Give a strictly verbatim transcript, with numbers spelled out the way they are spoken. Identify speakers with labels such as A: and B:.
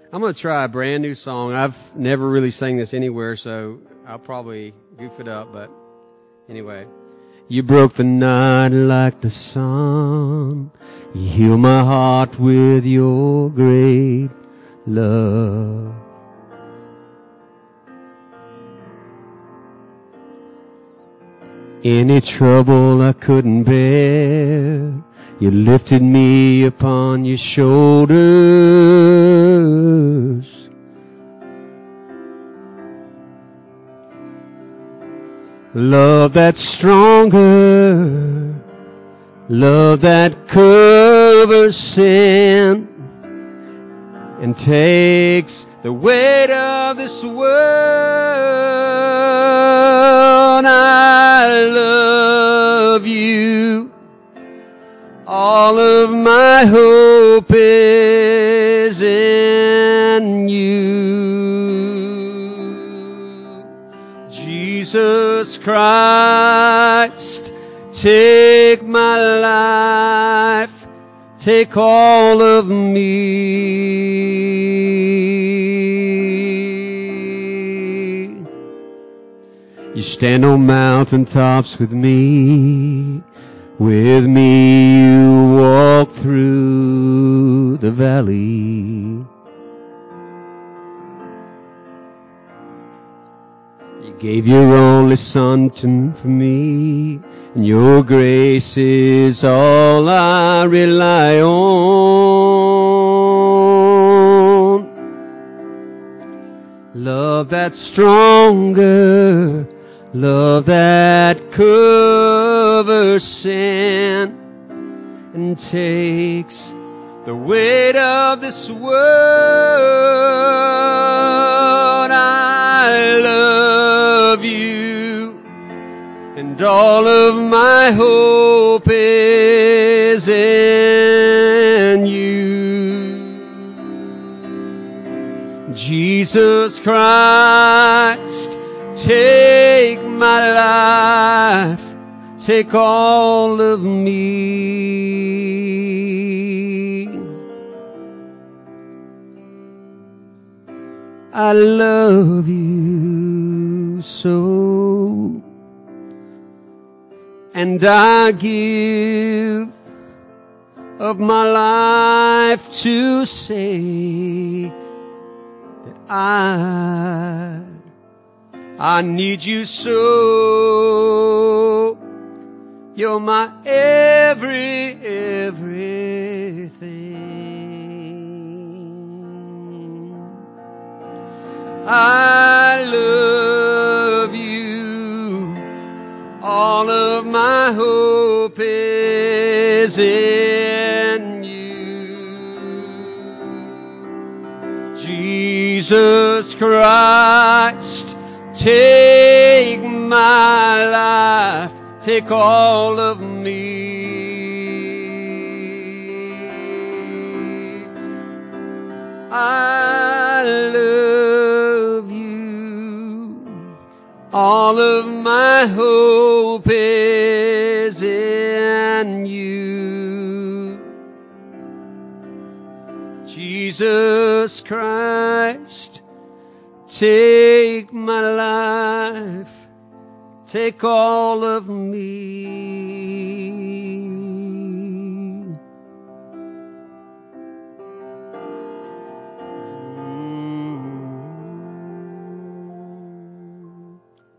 A: I'm going to try a brand new song. I've never really sang this anywhere, so I'll probably goof it up, but anyway. You broke the night like the sun. You heal my heart with your great love. Any trouble I couldn't bear, you lifted me upon your shoulders. Love that's stronger, love that covers sin and takes the weight of this world. I love you. All of my hope is in you. Jesus Christ, take my life, take all of me. You stand on mountaintops with me. With me you walk through the valley. You gave your only son to, for me, and your grace is all I rely on. Love that's stronger, love that covers sin and takes the weight of this world. I love you, and all of my hope is in you. Jesus Christ, take my life, take all of me. I love you so, and I give of my life to say that I I need you so. You're my every, everything. I love you. All of my hope is in you. Jesus Christ, take my life, take all of me. I love you. All of my hope is in you. Jesus Christ, take my life, take all of me.